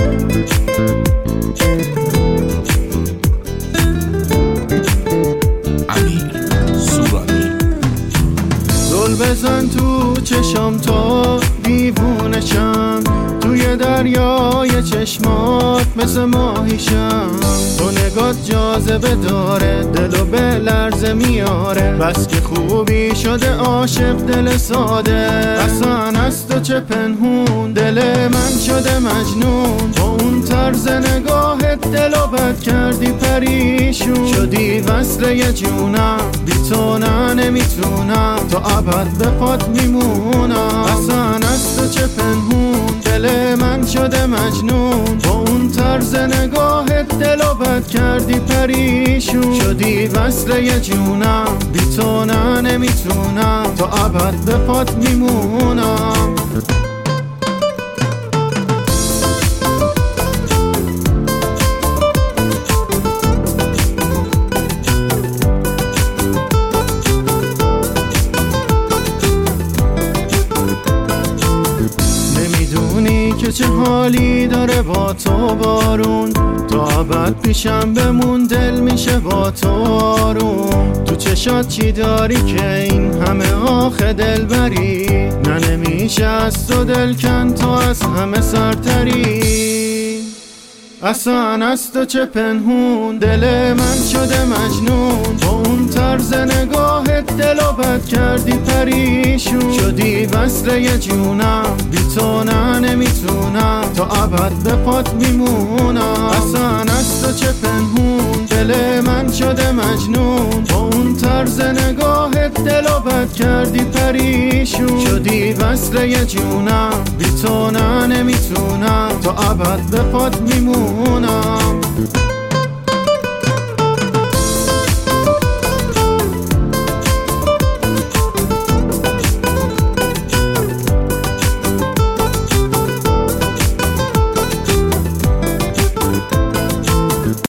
بزن تو چشم تا دیوونشم، توی دریای چشمات مثل ماهیشم. تو نگات جاذبه داره، دلو به لرزه میاره، بس که خوبی شده عاشق دل ساده. اصلا از تو چه پنهون، دل من شده مجنون. با اون طرز نگاهت دلو بد کردی پریشون. شدی وصل یه جونم، بی تو نه نمیتونم، تا ابد به پات میمونم. اصلا از تو چه پنهون، دل من شده مجنون. با اون طرز نگاهت دلو بد کردی پریشون. شدی وصل یه جونم، بی تو نه نمیتونم، تا ابد به پات میمونم. که چه حالی داره با تو بارون، تا ابد پیشم بمون، دل میشه با تو آروم. تو چشات چی داری که این همه آخه دل بری؟ نه نمیشه از تو دل کن، تو از همه سرتری. اصلا از تو چه پنهون، دل من شده مجنون. با اون طرز نگاهت دلو بد کردی پریشون. شدی وصل یه جونم، بی تو نه نمیتونم، تا ابد به پات میمونم. اصلا از تو چه پنهون، دل من شده مجنون. با اون طرز نگاهت دلو بد کردی پریشون. شدی وصل یه جونم، بی تو نه نمیتونم، تا ابد به پات میمونم.